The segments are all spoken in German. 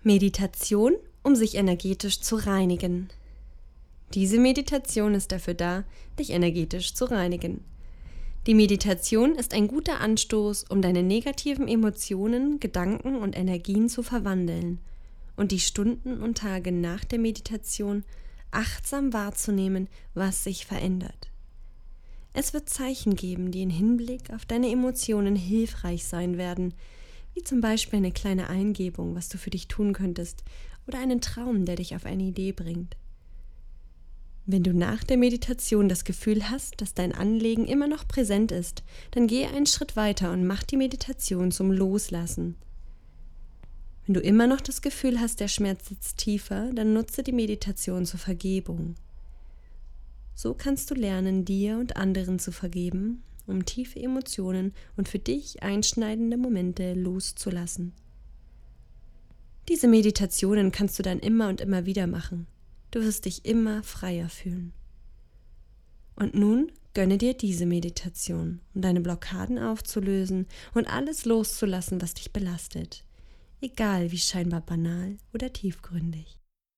Meditation, um sich energetisch zu reinigen. Diese Meditation ist dafür da, dich energetisch zu reinigen. Die Meditation ist ein guter Anstoß, um deine negativen Emotionen, Gedanken und Energien zu verwandeln und die Stunden und Tage nach der Meditation achtsam wahrzunehmen, was sich verändert. Es wird Zeichen geben, die im Hinblick auf deine Emotionen hilfreich sein werden, wie zum Beispiel eine kleine Eingebung, was du für dich tun könntest, oder einen Traum, der dich auf eine Idee bringt. Wenn du nach der Meditation das Gefühl hast, dass dein Anliegen immer noch präsent ist, dann gehe einen Schritt weiter und mach die Meditation zum Loslassen. Wenn du immer noch das Gefühl hast, der Schmerz sitzt tiefer, dann nutze die Meditation zur Vergebung. So kannst du lernen, dir und anderen zu vergeben, um tiefe Emotionen und für dich einschneidende Momente loszulassen. Diese Meditationen kannst du dann immer und immer wieder machen. Du wirst dich immer freier fühlen. Und nun gönne dir diese Meditation, um deine Blockaden aufzulösen und alles loszulassen, was dich belastet, egal wie scheinbar banal oder tiefgründig.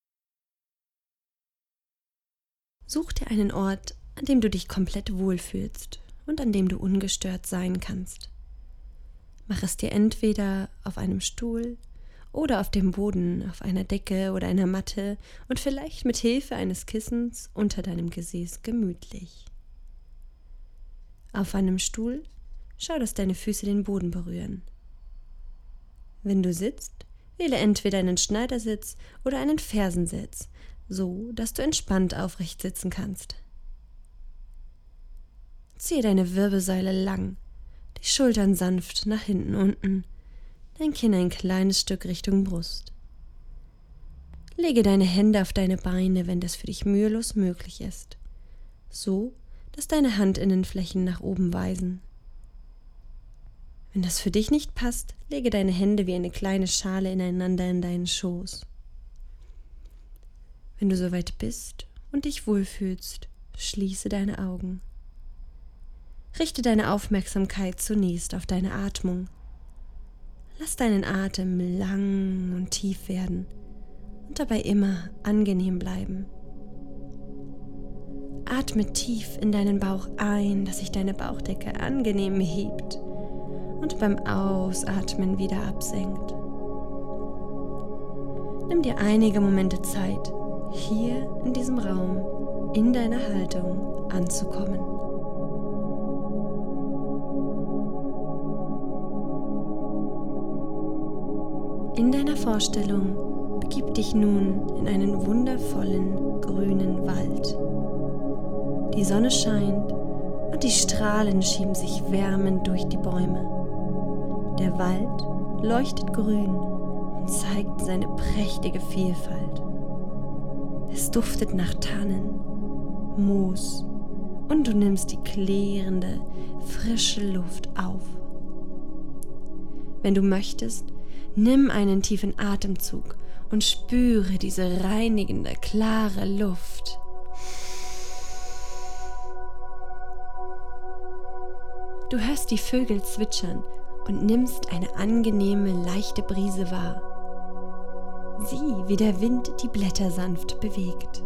Such dir einen Ort, an dem du dich komplett wohlfühlst und an dem du ungestört sein kannst. Mach es dir entweder auf einem Stuhl oder auf dem Boden, auf einer Decke oder einer Matte und vielleicht mit Hilfe eines Kissens unter deinem Gesäß gemütlich. Auf einem Stuhl schau, dass deine Füße den Boden berühren. Wenn du sitzt, wähle entweder einen Schneidersitz oder einen Fersensitz, so dass du entspannt aufrecht sitzen kannst. Ziehe deine Wirbelsäule lang, die Schultern sanft nach hinten unten, dein Kinn ein kleines Stück Richtung Brust. Lege deine Hände auf deine Beine, wenn das für dich mühelos möglich ist, so dass deine Handinnenflächen nach oben weisen. Wenn das für dich nicht passt, lege deine Hände wie eine kleine Schale ineinander in deinen Schoß. Wenn du soweit bist und dich wohlfühlst, schließe deine Augen. Richte deine Aufmerksamkeit zunächst auf deine Atmung. Lass deinen Atem lang und tief werden und dabei immer angenehm bleiben. Atme tief in deinen Bauch ein, dass sich deine Bauchdecke angenehm hebt und beim Ausatmen wieder absenkt. Nimm dir einige Momente Zeit, hier in diesem Raum, in deiner Haltung anzukommen. In deiner Vorstellung begib dich nun in einen wundervollen grünen Wald. Die Sonne scheint und die Strahlen schieben sich wärmend durch die Bäume. Der Wald leuchtet grün und zeigt seine prächtige Vielfalt. Es duftet nach Tannen, Moos und du nimmst die klärende, frische Luft auf. Wenn du möchtest, nimm einen tiefen Atemzug und spüre diese reinigende, klare Luft. Du hörst die Vögel zwitschern und nimmst eine angenehme, leichte Brise wahr. Sieh, wie der Wind die Blätter sanft bewegt.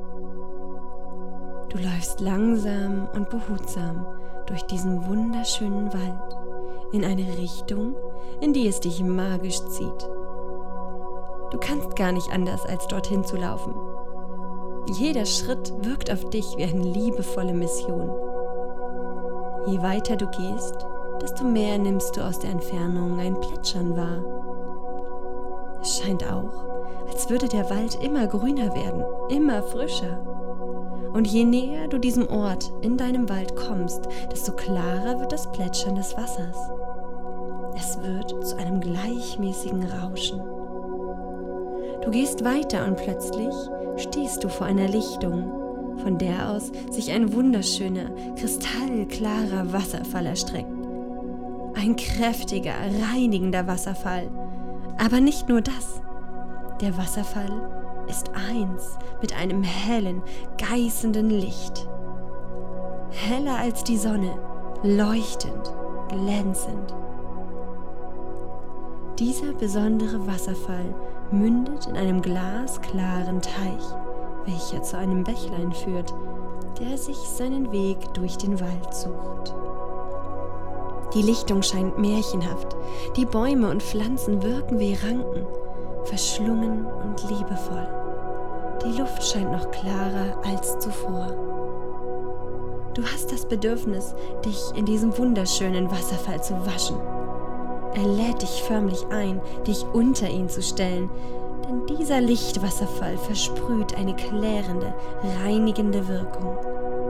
Du läufst langsam und behutsam durch diesen wunderschönen Wald in eine Richtung, in die es dich magisch zieht. Du kannst gar nicht anders, als dorthin zu laufen. Jeder Schritt wirkt auf dich wie eine liebevolle Mission. Je weiter du gehst, desto mehr nimmst du aus der Entfernung ein Plätschern wahr. Es scheint auch, als würde der Wald immer grüner werden, immer frischer. Und je näher du diesem Ort in deinem Wald kommst, desto klarer wird das Plätschern des Wassers. Es wird zu einem gleichmäßigen Rauschen. Du gehst weiter und plötzlich stehst du vor einer Lichtung, von der aus sich ein wunderschöner, kristallklarer Wasserfall erstreckt. Ein kräftiger, reinigender Wasserfall. Aber nicht nur das. Der Wasserfall ist eins mit einem hellen, geißenden Licht. Heller als die Sonne, leuchtend, glänzend. Dieser besondere Wasserfall mündet in einem glasklaren Teich, welcher zu einem Bächlein führt, der sich seinen Weg durch den Wald sucht. Die Lichtung scheint märchenhaft, die Bäume und Pflanzen wirken wie Ranken, verschlungen und liebevoll. Die Luft scheint noch klarer als zuvor. Du hast das Bedürfnis, dich in diesem wunderschönen Wasserfall zu waschen. Er lädt dich förmlich ein, dich unter ihn zu stellen, denn dieser Lichtwasserfall versprüht eine klärende, reinigende Wirkung.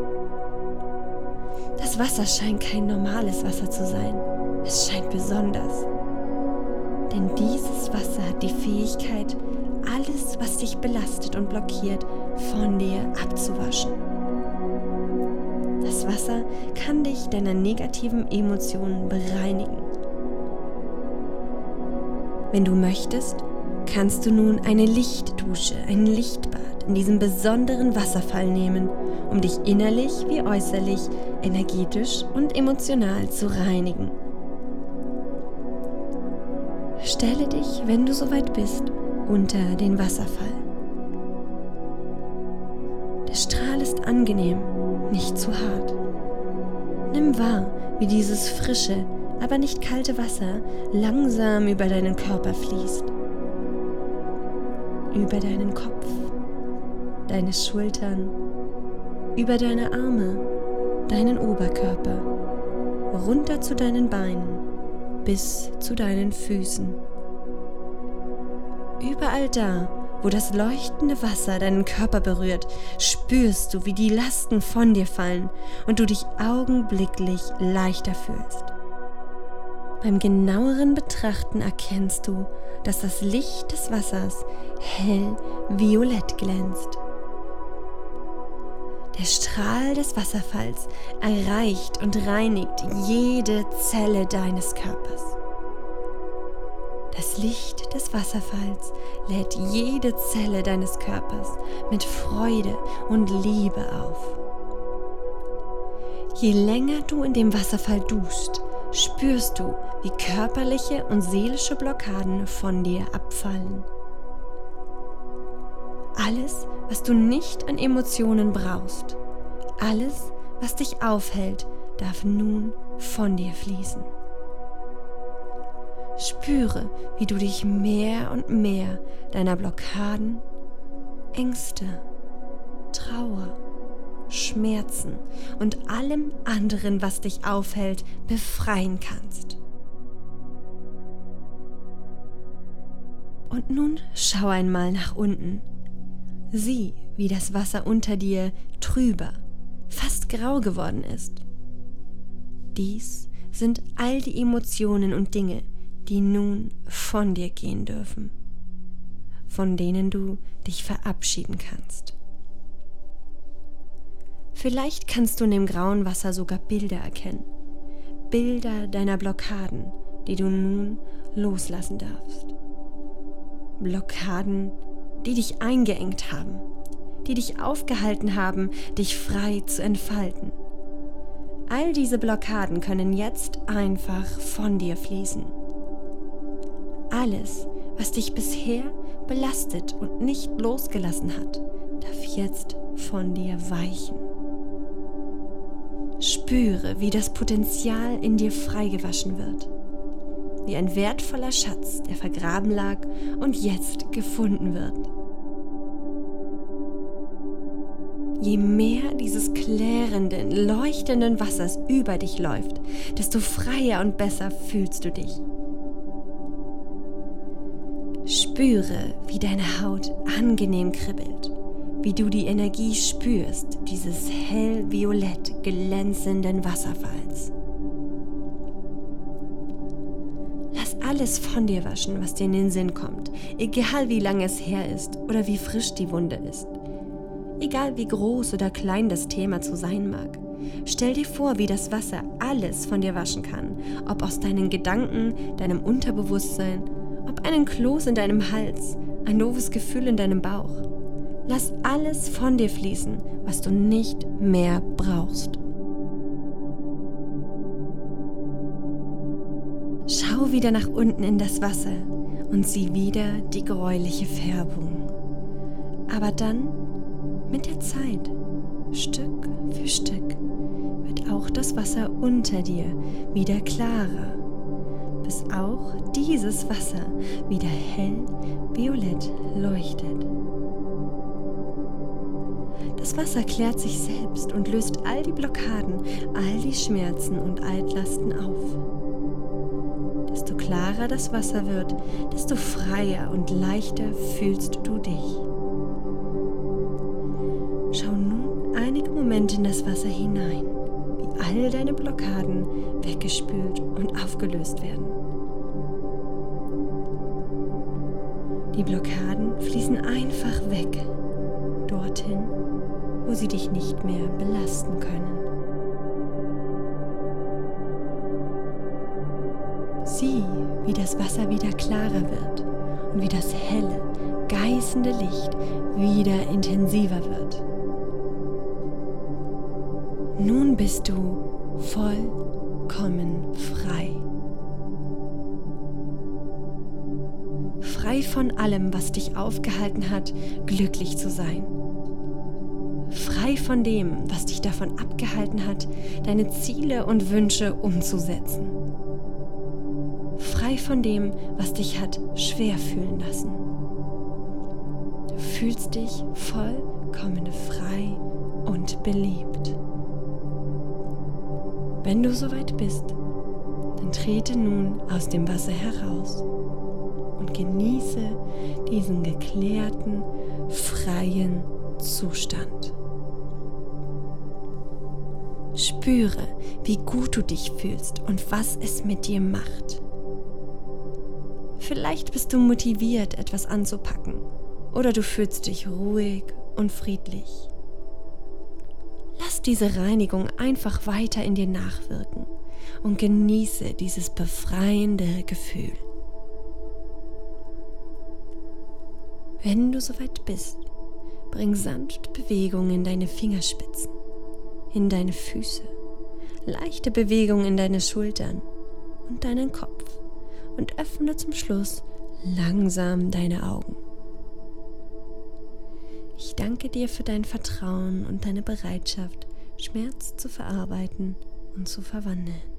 Das Wasser scheint kein normales Wasser zu sein, es scheint besonders. Denn dieses Wasser hat die Fähigkeit, alles, was dich belastet und blockiert, von dir abzuwaschen. Das Wasser kann dich deiner negativen Emotionen bereinigen. Wenn du möchtest, kannst du nun eine Lichtdusche, ein Lichtbad in diesem besonderen Wasserfall nehmen, um dich innerlich wie äußerlich, energetisch und emotional zu reinigen. Stelle dich, wenn du soweit bist, unter den Wasserfall. Der Strahl ist angenehm, nicht zu hart. Nimm wahr, wie dieses frische, aber nicht kalte Wasser langsam über deinen Körper fließt. Über deinen Kopf, deine Schultern, über deine Arme, deinen Oberkörper, runter zu deinen Beinen, bis zu deinen Füßen. Überall da, wo das leuchtende Wasser deinen Körper berührt, spürst du, wie die Lasten von dir fallen und du dich augenblicklich leichter fühlst. Beim genaueren Betrachten erkennst du, dass das Licht des Wassers hell violett glänzt. Der Strahl des Wasserfalls erreicht und reinigt jede Zelle deines Körpers. Das Licht des Wasserfalls lädt jede Zelle deines Körpers mit Freude und Liebe auf. Je länger du in dem Wasserfall duschst, spürst du, wie körperliche und seelische Blockaden von dir abfallen. Alles, was du nicht an Emotionen brauchst, alles, was dich aufhält, darf nun von dir fließen. Spüre, wie du dich mehr und mehr deiner Blockaden, Ängste, Trauer, Schmerzen und allem anderen, was dich aufhält, befreien kannst. Und nun schau einmal nach unten. Sieh, wie das Wasser unter dir trüber, fast grau geworden ist. Dies sind all die Emotionen und Dinge, die nun von dir gehen dürfen, von denen du dich verabschieden kannst. Vielleicht kannst du in dem grauen Wasser sogar Bilder erkennen, Bilder deiner Blockaden, die du nun loslassen darfst. Blockaden, die dich eingeengt haben, die dich aufgehalten haben, dich frei zu entfalten. All diese Blockaden können jetzt einfach von dir fließen. Alles, was dich bisher belastet und nicht losgelassen hat, darf jetzt von dir weichen. Spüre, wie das Potenzial in dir freigewaschen wird, wie ein wertvoller Schatz, der vergraben lag und jetzt gefunden wird. Je mehr dieses klärenden, leuchtenden Wassers über dich läuft, desto freier und besser fühlst du dich. Spüre, wie deine Haut angenehm kribbelt, wie du die Energie spürst, dieses hellviolett glänzenden Wasserfalls. Lass alles von dir waschen, was dir in den Sinn kommt, egal wie lange es her ist oder wie frisch die Wunde ist. Egal wie groß oder klein das Thema zu sein mag. Stell dir vor, wie das Wasser alles von dir waschen kann, ob aus deinen Gedanken, deinem Unterbewusstsein, ob einen Kloß in deinem Hals, ein doofes Gefühl in deinem Bauch. Lass alles von dir fließen, was du nicht mehr brauchst. Schau wieder nach unten in das Wasser und sieh wieder die gräuliche Färbung. Aber dann, mit der Zeit, Stück für Stück, wird auch das Wasser unter dir wieder klarer, bis auch dieses Wasser wieder hell violett leuchtet. Das Wasser klärt sich selbst und löst all die Blockaden, all die Schmerzen und Altlasten auf. Desto klarer das Wasser wird, desto freier und leichter fühlst du dich. Schau nun einige Momente in das Wasser hinein, wie all deine Blockaden weggespült und aufgelöst werden. Die Blockaden fließen einfach weg, dorthin, wo sie dich nicht mehr belasten können. Sieh, wie das Wasser wieder klarer wird und wie das helle, geißende Licht wieder intensiver wird. Nun bist du vollkommen frei. Frei von allem, was dich aufgehalten hat, glücklich zu sein. Frei von dem, was dich davon abgehalten hat, deine Ziele und Wünsche umzusetzen. Frei von dem, was dich hat schwer fühlen lassen. Du fühlst dich vollkommen frei und beliebt. Wenn du soweit bist, dann trete nun aus dem Wasser heraus und genieße diesen geklärten, freien Zustand. Spüre, wie gut du dich fühlst und was es mit dir macht. Vielleicht bist du motiviert, etwas anzupacken, oder du fühlst dich ruhig und friedlich. Lass diese Reinigung einfach weiter in dir nachwirken und genieße dieses befreiende Gefühl. Wenn du soweit bist, bring sanft Bewegung in deine Fingerspitzen, in deine Füße, leichte Bewegung in deine Schultern und deinen Kopf und öffne zum Schluss langsam deine Augen. Ich danke dir für dein Vertrauen und deine Bereitschaft, Schmerz zu verarbeiten und zu verwandeln.